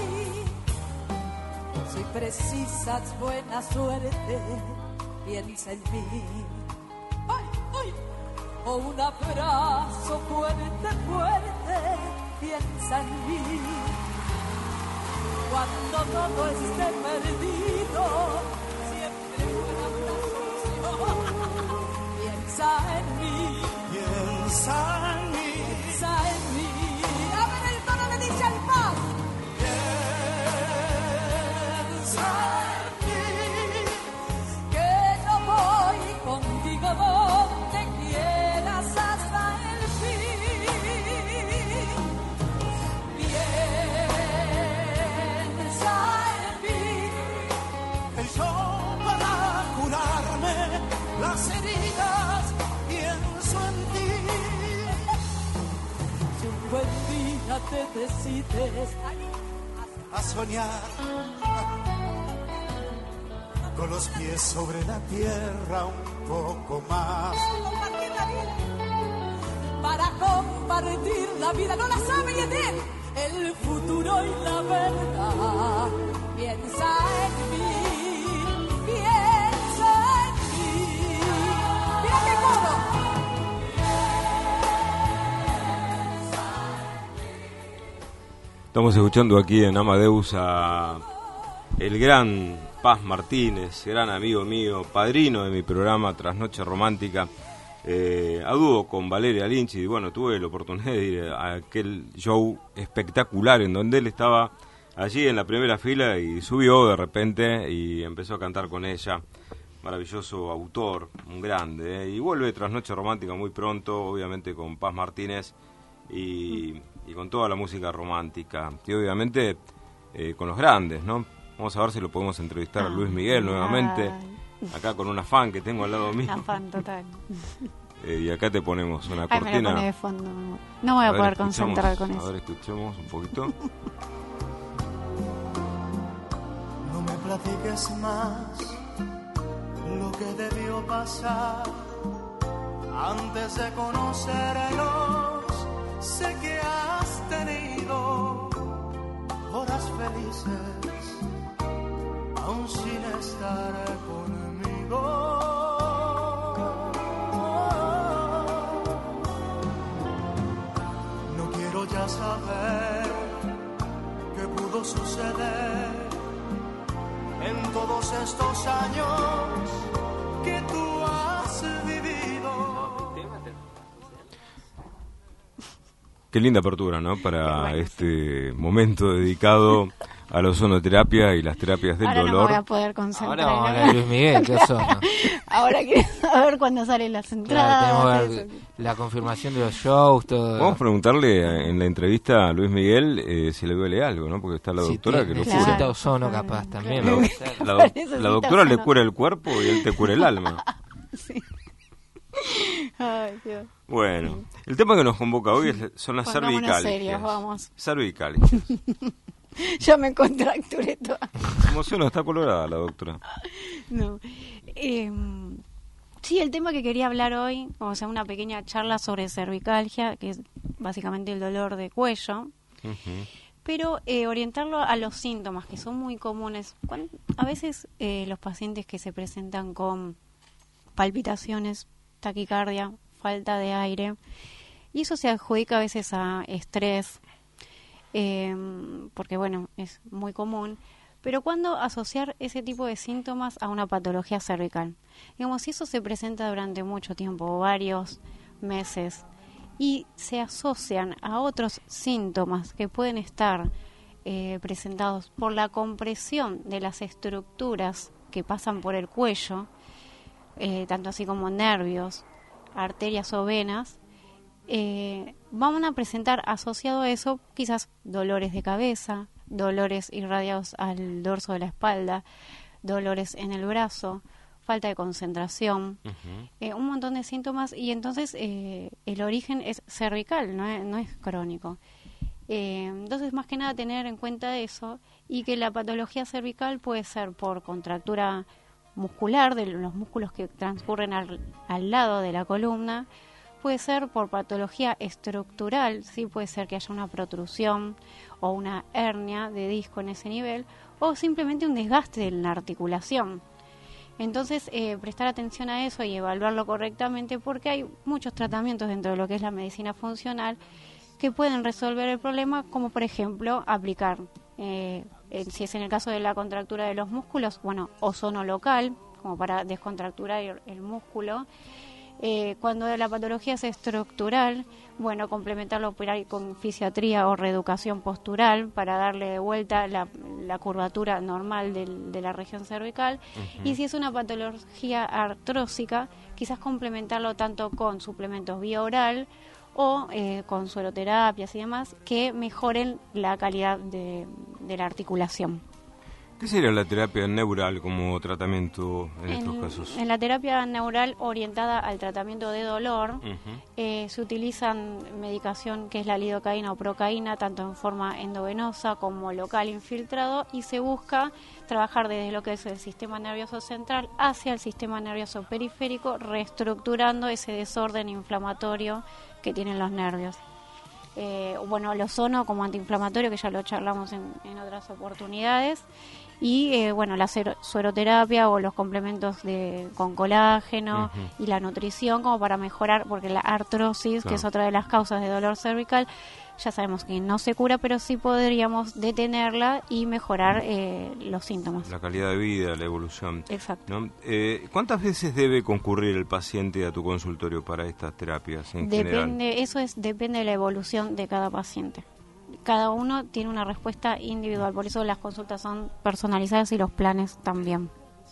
Si precisas buena suerte, piensa en mí. ¡Ay, ay! O un abrazo fuerte, fuerte, piensa en mí. Cuando todo esté perdido, siempre un abrazo. Piensa en mí, Piensa en mí, piensa en mí. A ver el tono le dice al paz. piensa en mí, Que yo voy contigo donde quieras hasta el fin. Piensa en mí, que yo para curarme las heridas pienso en ti. si un buen día te decides A soñar con los pies sobre la tierra un poco más. compartir la vida, para compartir la vida, no la sabe y en él el futuro y la verdad. Piensa en mí, piensa en mí. Mira qué coro. Estamos escuchando aquí en Amadeus a el gran Paz Martínez, gran amigo mío, padrino de mi programa Trasnoche Romántica, eh, a dúo con Valeria Lynch. Y bueno, tuve la oportunidad de ir a aquel show espectacular en donde él estaba allí en la primera fila y subió de repente y empezó a cantar con ella. Maravilloso autor, un grande, ¿eh? Y vuelve Trasnoche Romántica muy pronto, obviamente con Paz Martínez y, y con toda la música romántica. Y obviamente eh, con los grandes, ¿no? Vamos a ver si lo podemos entrevistar a Luis Miguel nuevamente, acá con una fan que tengo al lado mío. Una fan total. Eh, y acá te ponemos una Ay, me cortina. lo pone de fondo. No voy a, ver, poder escuchamos, concentrar con a eso. ver, escuchemos un poquito. No me platiques más lo que debió pasar antes de conocernos. Sé que has tenido horas felices aún sin estar conmigo. No quiero ya saber qué pudo suceder en todos estos años que tú has vivido. Qué linda apertura, ¿no? Para bueno, este sí. momento dedicado a la ozonoterapia y las terapias del Ahora dolor. no me voy a poder concentrar. Ahora vamos a hablar de Luis Miguel, ¿qué oso? Ahora quiero saber cuándo salen las entradas. Claro, tenemos que eso. ver la confirmación de los shows, todo. Vamos a preguntarle en la entrevista a Luis Miguel eh, si le duele algo, ¿no? Porque está la Si doctora tiene- que lo Claro. necesita cura. ozono claro, capaz claro. también. La, lo puede ser. la doc- Necesita la doctora le ozono. cura el cuerpo y él te cura el alma. Sí. Ay, Dios. Bueno, el tema que nos convoca hoy es- son las Pongámonos cervicales. serios, vamos. Cervicales. Ya me contracturé toda. Como suena, está colorada la doctora. No. Eh, sí, el tema que quería hablar hoy, o sea, una pequeña charla sobre cervicalgia, que es básicamente el dolor de cuello, Ujú. pero eh, orientarlo a los síntomas que son muy comunes. Cuan- a veces eh, los pacientes que se presentan con palpitaciones, taquicardia, falta de aire, y eso se adjudica a veces a estrés, eh, porque bueno, es muy común. Pero ¿cuándo asociar ese tipo de síntomas a una patología cervical? Digamos, si eso se presenta durante mucho tiempo, varios meses, y se asocian a otros síntomas que pueden estar eh, presentados por la compresión de las estructuras que pasan por el cuello, eh, tanto así como nervios, arterias o venas, eh, van a presentar asociado a eso quizás dolores de cabeza, dolores irradiados al dorso de la espalda, dolores en el brazo, falta de concentración, uh-huh. eh, un montón de síntomas, y entonces eh, el origen es cervical, no es, no es crónico. Eh, entonces, más que nada, tener en cuenta eso, y que la patología cervical puede ser por contractura muscular, de los músculos que transcurren al, al lado de la columna, puede ser por patología estructural, sí, puede ser que haya una protrusión o una hernia de disco en ese nivel, o simplemente un desgaste en la articulación. Entonces, eh, prestar atención a eso y evaluarlo correctamente, porque hay muchos tratamientos dentro de lo que es la medicina funcional que pueden resolver el problema, como por ejemplo aplicar, eh, eh, si es en el caso de la contractura de los músculos, bueno, ozono local, como para descontracturar el, el músculo. Eh, cuando la patología es estructural, bueno, complementarlo por ahí con fisiatría o reeducación postural para darle de vuelta la, la curvatura normal del, de la región cervical. Uh-huh. Y si es una patología artrósica, quizás complementarlo tanto con suplementos vía oral o eh, con sueroterapias y demás que mejoren la calidad de, de la articulación. ¿Qué sería la terapia neural como tratamiento en, en estos casos? En la terapia neural orientada al tratamiento de dolor, uh-huh. eh, se utilizan medicación que es la lidocaína o procaína, tanto en forma endovenosa como local infiltrado, y se busca trabajar desde lo que es el sistema nervioso central hacia el sistema nervioso periférico, reestructurando ese desorden inflamatorio que tienen los nervios. Eh, bueno, el ozono como antiinflamatorio, que ya lo charlamos en, en otras oportunidades, y eh, bueno, la sueroterapia o los complementos de con colágeno uh-huh. y la nutrición como para mejorar, porque la artrosis, claro. que es otra de las causas de dolor cervical, ya sabemos que no se cura, pero sí podríamos detenerla y mejorar eh, los síntomas. La calidad de vida, la evolución. Exacto. ¿No? Eh, ¿Cuántas veces debe concurrir el paciente a tu consultorio para estas terapias en depende, general? Eso es, depende de la evolución de cada paciente. Cada uno tiene una respuesta individual, por eso las consultas son personalizadas y los planes también.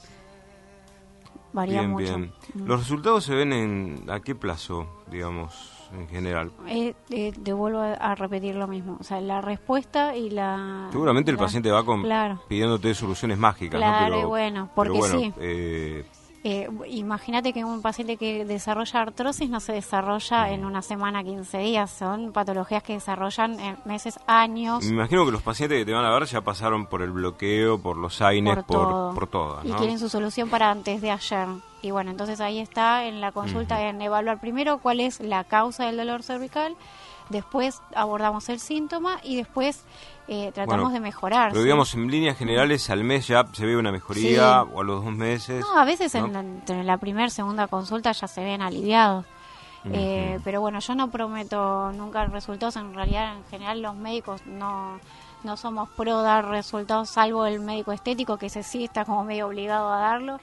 Varía bien, mucho. Bien. ¿Los resultados se ven en a qué plazo, digamos, en general? Eh, eh, te vuelvo a repetir lo mismo, o sea, la respuesta y la... Seguramente el la, paciente va con, claro. pidiéndote soluciones mágicas, claro, ¿no? Pero, bueno, porque pero bueno, sí. Eh, Eh, imagínate que un paciente que desarrolla artrosis no se desarrolla en una semana, quince días, son patologías que desarrollan en meses, años. Me imagino que los pacientes que te van a ver ya pasaron por el bloqueo, por los AINES, por, por, todo. por todas, ¿no? Y quieren su solución para antes de ayer. Y bueno, entonces ahí está en la consulta uh-huh. en evaluar primero cuál es la causa del dolor cervical, después abordamos el síntoma y después eh, tratamos bueno, de mejorar. Pero ¿sí? digamos, en líneas generales, al mes ya se ve una mejoría, sí. o a los dos meses. No, a veces ¿no? en la, en la primera, segunda consulta ya se ven aliviados. Uh-huh. Eh, pero bueno, yo no prometo nunca resultados. En realidad, en general, los médicos no, no somos pro dar resultados, salvo el médico estético, que ese sí está como medio obligado a darlo.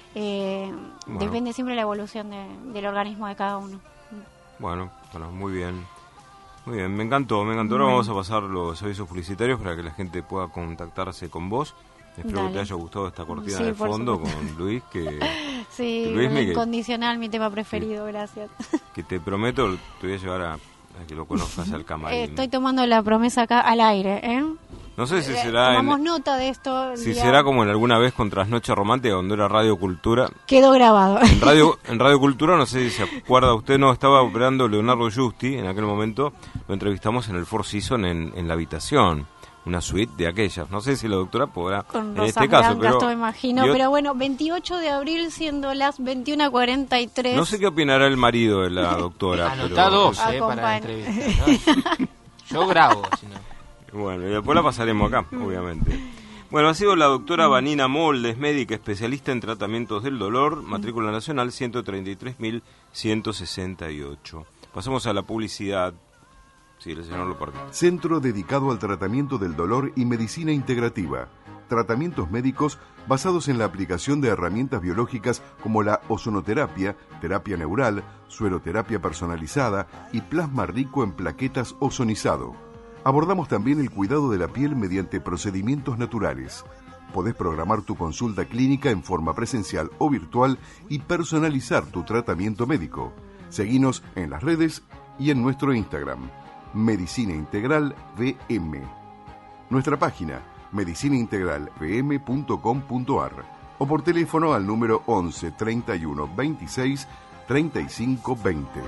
Eh, bueno. Depende siempre de la evolución de, del organismo de cada uno. Bueno, bueno, muy bien. Muy bien, me encantó, me encantó. Ahora bueno. vamos a pasar los avisos publicitarios para que la gente pueda contactarse con vos. Espero Dale. que te haya gustado esta cortina sí, de fondo supuesto. con Luis, que... Sí, que Luis Miguel, incondicional, mi tema preferido, sí. Gracias. Que te prometo, te voy a llevar a, a que lo conozcas al camarín. Eh, estoy tomando la promesa acá al aire, ¿eh? No sé si será... Tomamos en, nota de esto. Si día... será como en alguna vez con Trasnoche Romántica, cuando era Radio Cultura. Quedó grabado. En Radio, en Radio Cultura, no sé si se acuerda usted, no, estaba operando Leonardo Giusti en aquel momento. Lo entrevistamos en el Four Seasons en, en la habitación. Una suite de aquellas. No sé si la doctora podrá con en Rosa este caso, Blancas, pero... me imagino. Yo, pero bueno, veintiocho de abril, siendo las veintiuna cuarenta y tres. No sé qué opinará el marido de la doctora. Anotá dos, eh, para la entrevista, ¿no? Yo grabo, si no. Bueno, y después la pasaremos acá, obviamente. Bueno, ha sido la doctora Vanina Moldes, médica especialista en tratamientos del dolor, matrícula nacional ciento treinta y tres mil ciento sesenta y ocho. Pasamos a la publicidad. Sí, el señor lo permite. Centro dedicado al tratamiento del dolor y medicina integrativa. tratamientos médicos basados en la aplicación de herramientas biológicas como la ozonoterapia, terapia neural, sueroterapia personalizada y plasma rico en plaquetas ozonizado. Abordamos también el cuidado de la piel mediante procedimientos naturales. Podés programar tu consulta clínica en forma presencial o virtual y personalizar tu tratamiento médico. Seguinos en las redes y en nuestro Instagram, Medicina Integral V M. Nuestra página, medicina integral v m punto com punto a r o por teléfono al número once, treinta y uno, veintiséis, treinta y cinco, veinte.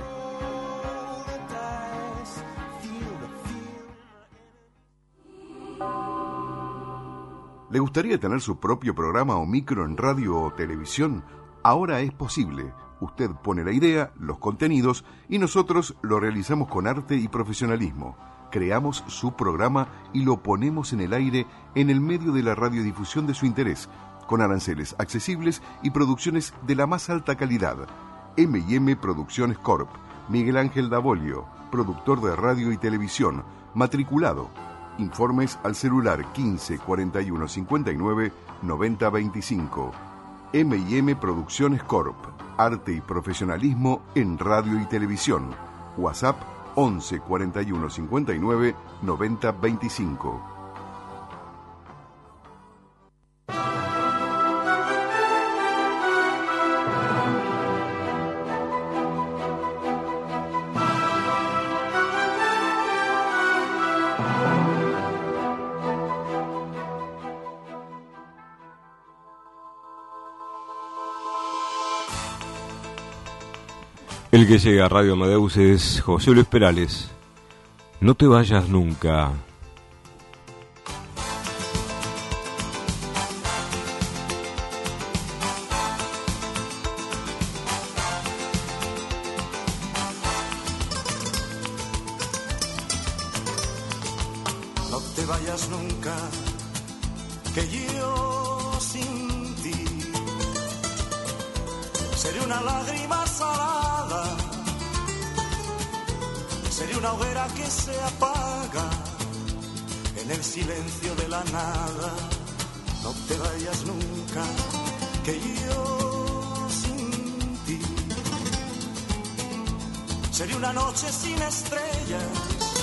¿Le gustaría tener su propio programa o micro en radio o televisión? Ahora es posible. Usted pone la idea, los contenidos y nosotros lo realizamos con arte y profesionalismo. Creamos su programa y lo ponemos en el aire en el medio de la radiodifusión de su interés, con aranceles accesibles y producciones de la más alta calidad. eme y eme Producciones Corp. Miguel Ángel Davolio, productor de radio y televisión, matriculado. Informes al celular quince, cuarenta y uno, cincuenta y nueve, noventa, veinticinco. eme y eme Producciones Corp. Arte y profesionalismo en radio y televisión. WhatsApp once, cuarenta y uno, cincuenta y nueve, noventa, veinticinco. El que llega a Radio Amadeus es José Luis Perales. No te vayas nunca. No te vayas nunca, que yo sin ti seré una lágrima salada, seré una hoguera que se apaga en el silencio de la nada. No te vayas nunca, que yo sin ti seré una noche sin estrellas,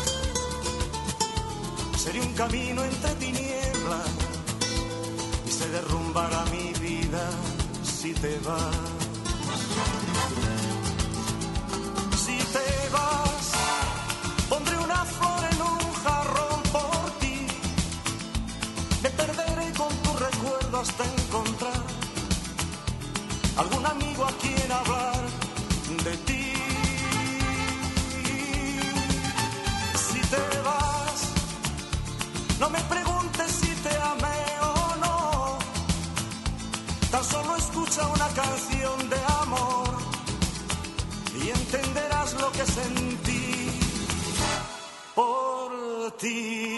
seré un camino entre tinieblas y se derrumbará mi vida si te vas. Si te vas, pondré una flor en un jarrón por ti. Me perderé con tu recuerdo hasta encontrar algún amigo a quien hablar de ti. Si te vas, no me preguntes si te amé o no. Tan solo escucha una canción de amor y entenderás lo que sentí por ti.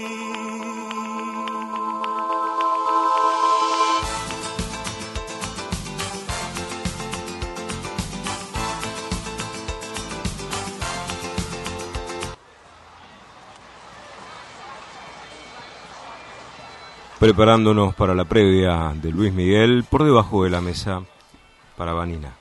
Preparándonos para la previa de Luis Miguel, por debajo de la mesa para Vanina.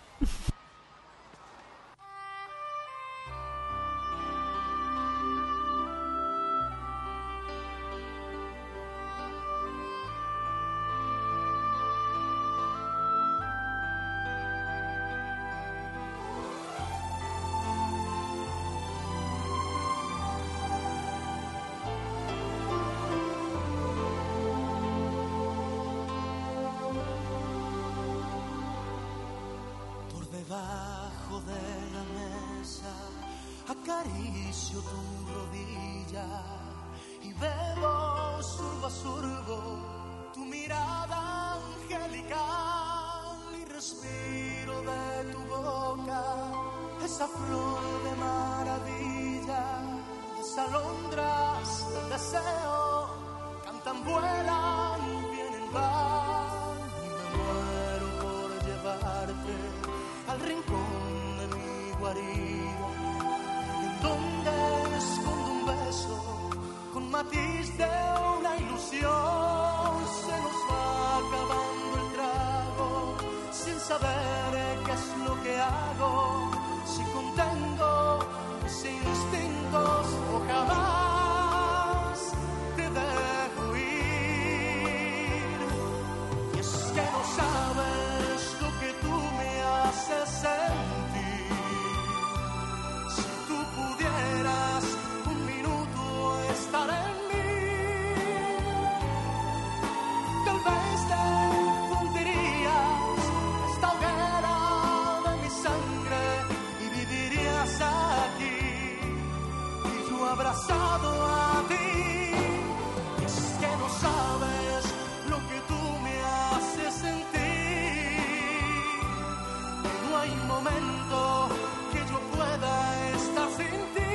Debajo de la mesa acaricio tu rodilla y bebo surbo a surbo tu mirada angelical y respiro de tu boca esa flor de maravilla. Las alondras del deseo cantan, vuelan, vienen, van y me muero por llevarte al rincón de mi guarida, en donde escondo un beso con matiz de una ilusión. saber qué es lo que hago, si contengo mis instintos o jamás te dejo ir. Y es que no sabes lo que tú me haces sentir. Si tú pudieras un minuto estar en mí, tal vez te fundirías esta hoguera de mi sangre y vivirías aquí y yo abrazado a ti. Y es que no sabes lo que tú me haces sentir, que no hay momento que yo pueda estar sin ti.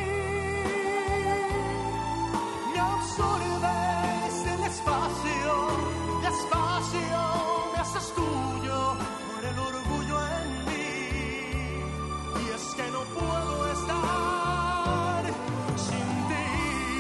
Me absorbes el espacio, despacio me haces tuyo por el orgullo en mí. Y es que no puedo estar sin ti.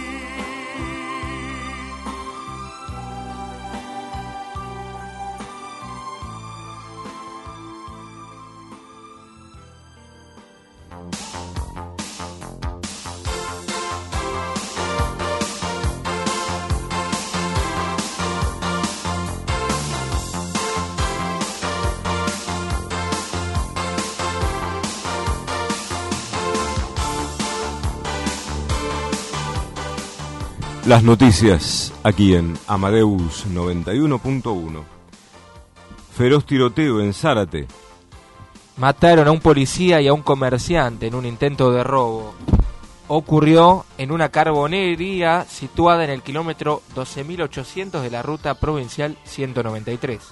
Las noticias aquí en Amadeus noventa y uno punto uno. Feroz tiroteo en Zárate. Mataron a un policía y a un comerciante en un intento de robo. Ocurrió en una carbonería situada en el kilómetro doce mil ochocientos de la ruta provincial ciento noventa y tres.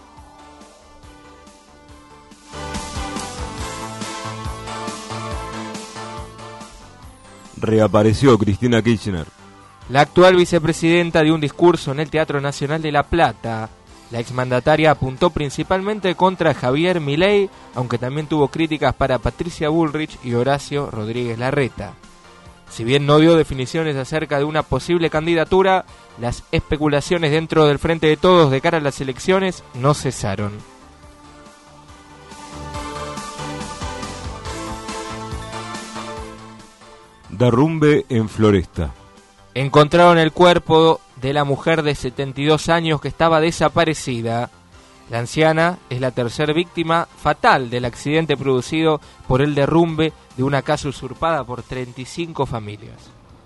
Reapareció Cristina Kirchner. La actual vicepresidenta dio un discurso en el Teatro Nacional de La Plata. La exmandataria apuntó principalmente contra Javier Milei, aunque también tuvo críticas para Patricia Bullrich y Horacio Rodríguez Larreta. Si bien no dio definiciones acerca de una posible candidatura, las especulaciones dentro del Frente de Todos de cara a las elecciones no cesaron. Derrumbe en Floresta. Encontraron el cuerpo de la mujer de setenta y dos años que estaba desaparecida. La anciana es la tercera víctima fatal del accidente producido por el derrumbe de una casa usurpada por treinta y cinco familias.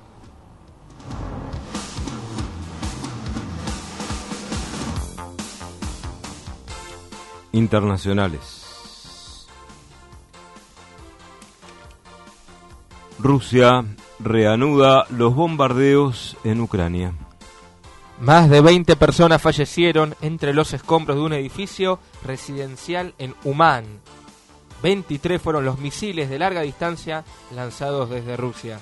Internacionales. Rusia reanuda los bombardeos en Ucrania. Más de veinte personas fallecieron entre los escombros de un edificio residencial en Umán. veintitrés fueron los misiles de larga distancia lanzados desde Rusia.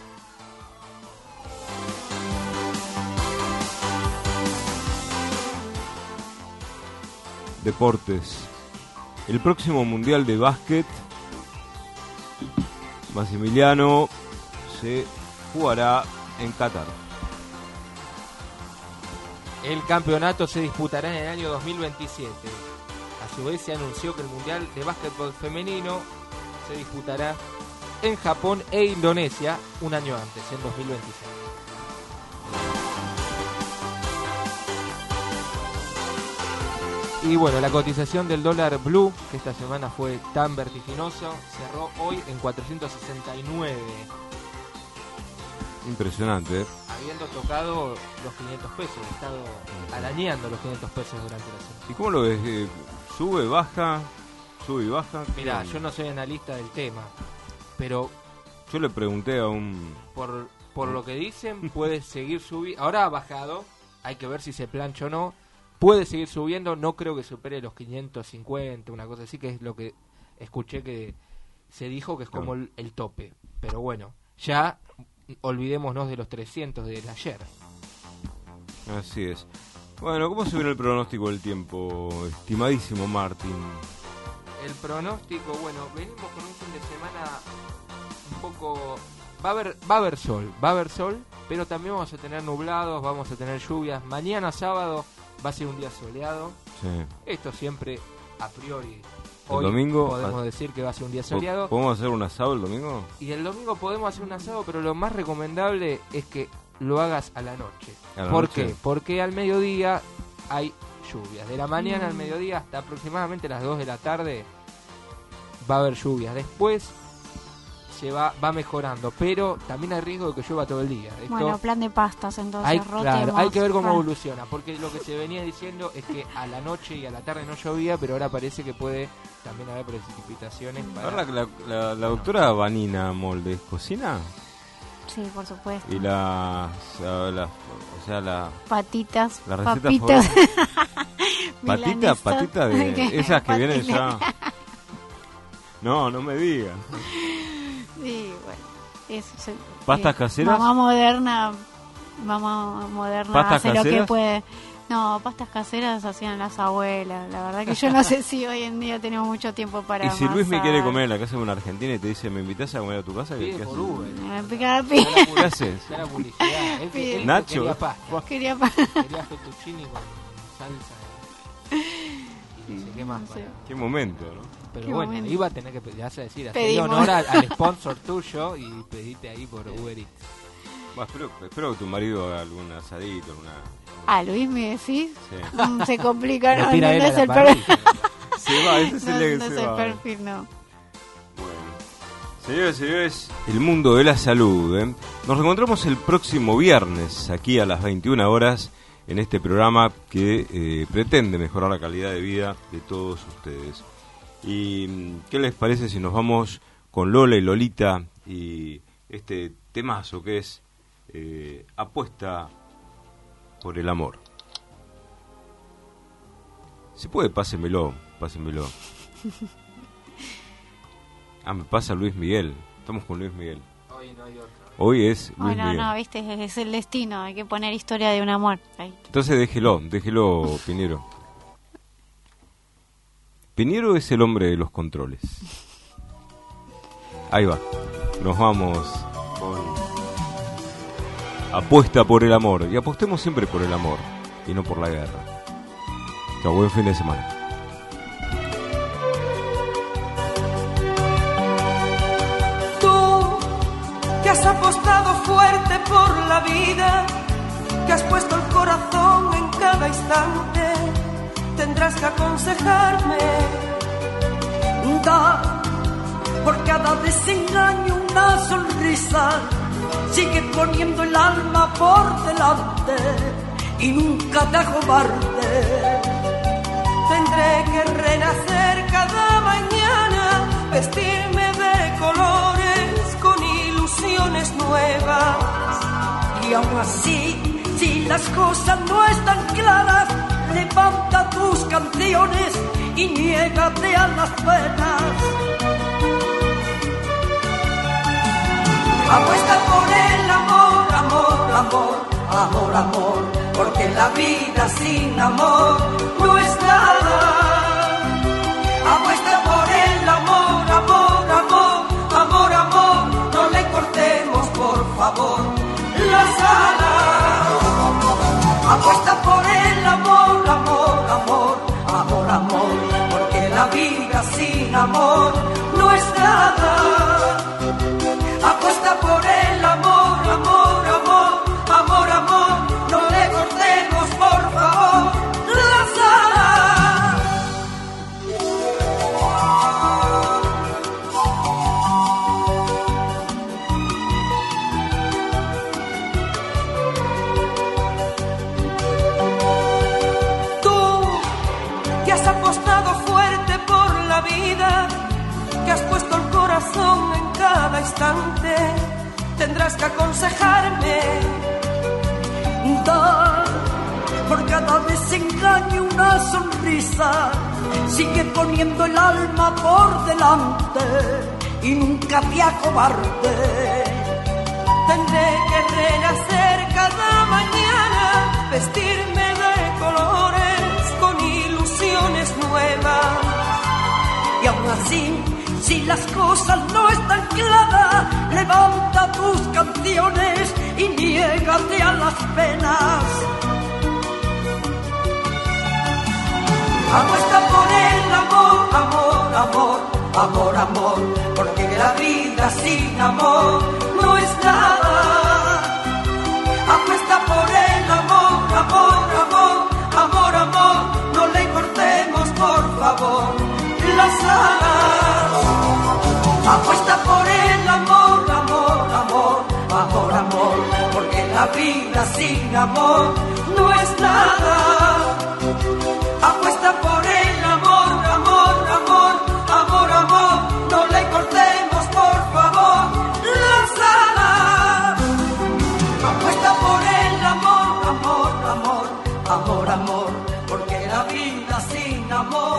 Deportes. El próximo Mundial de Básquet Massimiliano se jugará en Qatar. El campeonato se disputará en el año dos mil veintisiete. A su vez se anunció que el Mundial de Básquetbol Femenino se disputará en Japón e Indonesia un año antes, en dos mil veintiséis. Y bueno, la cotización del dólar blue, que esta semana fue tan vertiginoso, cerró hoy en cuatrocientos sesenta y nueve. Impresionante, ¿eh? Habiendo tocado los quinientos pesos, he estado arañando los quinientos pesos durante la semana. ¿Y cómo lo ves? Eh, ¿Sube, baja? ¿Sube y baja? Mirá, yo no soy analista del tema, pero yo le pregunté a un... Por, por lo que dicen, puede seguir subiendo. Ahora ha bajado, hay que ver si se plancha o no. Puede seguir subiendo, no creo que supere los quinientos cincuenta, una cosa así, que es lo que escuché que se dijo que es como el, el tope. Pero bueno, ya olvidémonos de los trescientos del ayer. Así es. Bueno, ¿cómo se viene el pronóstico del tiempo, estimadísimo Martín? El pronóstico, bueno, venimos con un fin de semana un poco... Va a haber, va a haber sol, va a haber sol, pero también vamos a tener nublados, vamos a tener lluvias. Mañana sábado va a ser un día soleado. Sí. Esto siempre a priori Hoy domingo podemos decir que va a ser un día soleado. ¿Podemos hacer un asado el domingo? Y el domingo podemos hacer un asado, pero lo más recomendable es que lo hagas a la noche. ¿A la ¿Por noche? qué? Porque al mediodía hay lluvias. De la mañana mm. al mediodía hasta aproximadamente las dos de la tarde va a haber lluvias. Después se va va mejorando, pero también hay riesgo de que llueva todo el día. Esto bueno, plan de pastas, entonces hay, rotemos. claro, hay que ver cómo ah. evoluciona, porque lo que se venía diciendo es que a la noche y a la tarde no llovía, pero ahora parece que puede también haber precipitaciones. Para... Ahora la, la, la doctora Vanina Moldes cocina. Sí, por supuesto. Y la, la, la o sea, la patitas, la receta papitas. patita, patita de esas que vienen ya. No, no me digas. Sí, bueno, eso se, ¿Pastas eh, caseras? Mamá moderna, mamá moderna ¿Pastas hace caseras? lo que puede. No, pastas caseras hacían las abuelas. La verdad que yo no sé si hoy en día tenemos mucho tiempo para Y si Luis me amasar. quiere comer en la casa de una argentina y te dice, ¿me invitas a comer a tu casa? ¿Qué, Pide ¿qué por haces? Uber. Me pica, pica. ¿Qué haces? Ya la publicidad. Él, Pide. él Nacho. Quería pasta. Quería pa- Quería fettuccini con salsa. Y no sé qué más. No sé. para- Qué momento, ¿no? Pero Qué bueno, momento. iba a tener que pedir, vas a decir, hacerle Pedimos. honor al, al sponsor tuyo y pediste ahí por Uber Eats. Bueno, espero, espero que tu marido haga algún asadito, alguna... Ah, Luis, ¿me decís? Sí. Mm, se complica, Lo no, tira no, él no a es la el parrilla. perfil. Se va, ese es No, el no que es se el va. perfil, no. Bueno. Señores, señores, el mundo de la salud, ¿eh? Nos reencontramos el próximo viernes, aquí a las veintiuna horas, en este programa que eh, pretende mejorar la calidad de vida de todos ustedes. ¿Y qué les parece si nos vamos con Lola y Lolita y este temazo que es eh, Apuesta por el amor? Si puede, pásemelo, pásemelo. Ah, me pasa Luis Miguel. Estamos con Luis Miguel. Hoy no hay otro. Hoy es Luis Bueno, Miguel. no, viste, es el destino, hay que poner historia de un amor. Ahí. Entonces déjelo, déjelo, Piñero. Piñero es el hombre de los controles. Ahí va. Nos vamos con Apuesta por el amor. Y apostemos siempre por el amor y no por la guerra. Chao, buen fin de semana. Tú que has apostado fuerte por la vida, que has puesto el corazón en cada instante, tendrás que aconsejarme. Da por cada desengaño una sonrisa, sigue poniendo el alma por delante y nunca te acobarde. Tendré que renacer cada mañana, vestirme de colores con ilusiones nuevas. Y aún así, si las cosas no están claras, levanta tus canciones y niégate a las penas. Apuesta por el amor, amor, amor, amor, amor, porque la vida sin amor no es nada. Apuesta por el amor, amor, amor, amor, amor, no le cortemos por favor las alas. Apuesta por el amor, amor, amor, amor, amor, porque la vida sin amor no es nada. Apuesta por el amor, amor, amor, amor, amor, no le cortemos por favor las alas. Tú que has apostado fuerte por la vida, que has puesto el corazón en cada instante, tendrás que aconsejarme. Da por cada desengaño una sonrisa, sigue poniendo el alma por delante y nunca te acobarde. Tendré que renacer cada mañana, vestirme de colores con ilusiones nuevas. Y aún así, si las cosas no están claras, levanta tus canciones y niégate a las penas. Apuesta por el amor, amor, amor, amor, amor, porque la vida sin amor no es nada. Apuesta por el amor, amor, amor, amor, amor, no le cortemos por favor las alas. Apuesta por el amor, amor, amor, amor, amor, porque la vida sin amor no es nada. Apuesta por el amor, amor, amor, amor, amor, no le cortemos por favor las alas. Apuesta por el amor, amor, amor, amor, amor, porque la vida sin amor